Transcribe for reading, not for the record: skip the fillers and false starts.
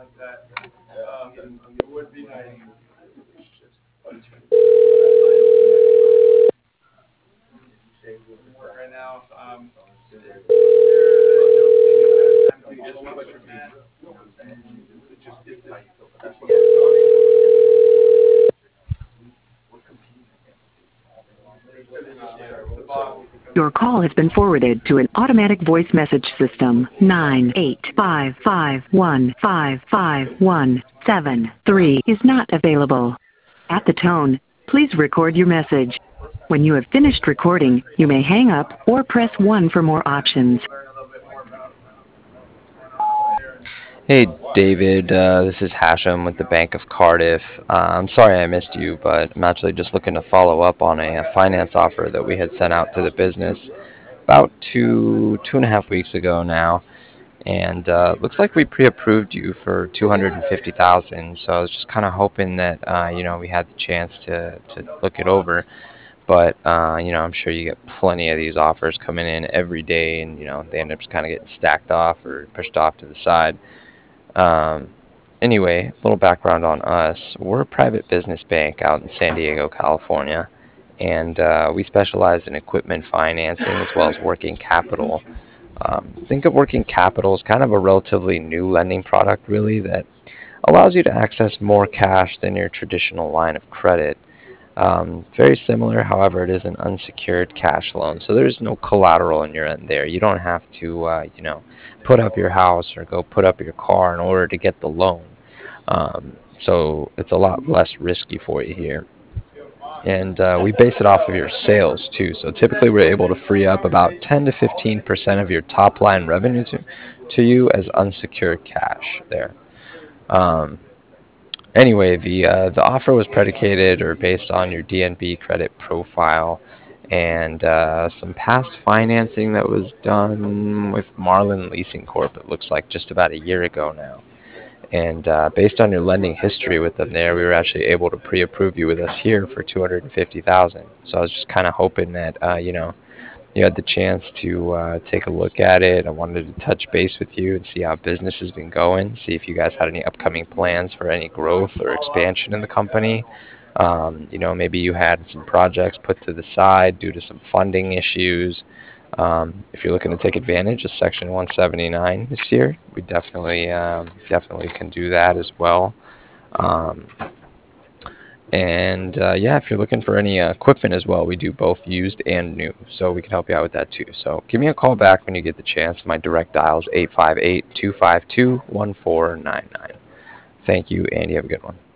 Your call has been forwarded to an automatic voice message system. 98551555173 is not available. At the tone, please record your message. When you have finished recording, you may hang up or press 1 for more options. Hey David, this is Hashem with the Bank of Cardiff. I'm sorry I missed you, but I'm actually just looking to follow up on a finance offer that we had sent out to the business about two and a half weeks ago now, and looks like we pre-approved you for 250,000. So I was just kind of hoping that we had the chance to look it over. But I'm sure you get plenty of these offers coming in every day, and they end up just kind of getting stacked off or pushed off to the side. Um, anyway, a little background on us. We're a private business bank out in San Diego, California, and we specialize in equipment financing as well as working capital. Think of working capital as kind of a relatively new lending product, really, that allows you to access more cash than your traditional line of credit. Very similar, however, it is an unsecured cash loan, so there's no collateral in your end there. You don't have to, put up your house or go put up your car in order to get the loan. So it's a lot less risky for you here. And we base it off of your sales too. So typically we're able to free up about 10 to 15% of your top line revenue to you as unsecured cash there. Um, Anyway, the offer was predicated or based on your DNB credit profile and some past financing that was done with Marlin Leasing Corp. It looks like just about a year ago now. And based on your lending history with them there, we were actually able to pre-approve you with us here for 250,000. So I was just kind of hoping that you had the chance to take a look at it. I wanted to touch base with you and see how business has been going, see if you guys had any upcoming plans for any growth or expansion in the company. Maybe you had some projects put to the side due to some funding issues. If you're looking to take advantage of Section 179 this year, we definitely can do that as well. Um, and yeah, if you're looking for any equipment as well, we do both used and new, so we can help you out with that too. So give me a call back when you get the chance. My direct dial is 858-252-1499. Thank you, and you have a good one.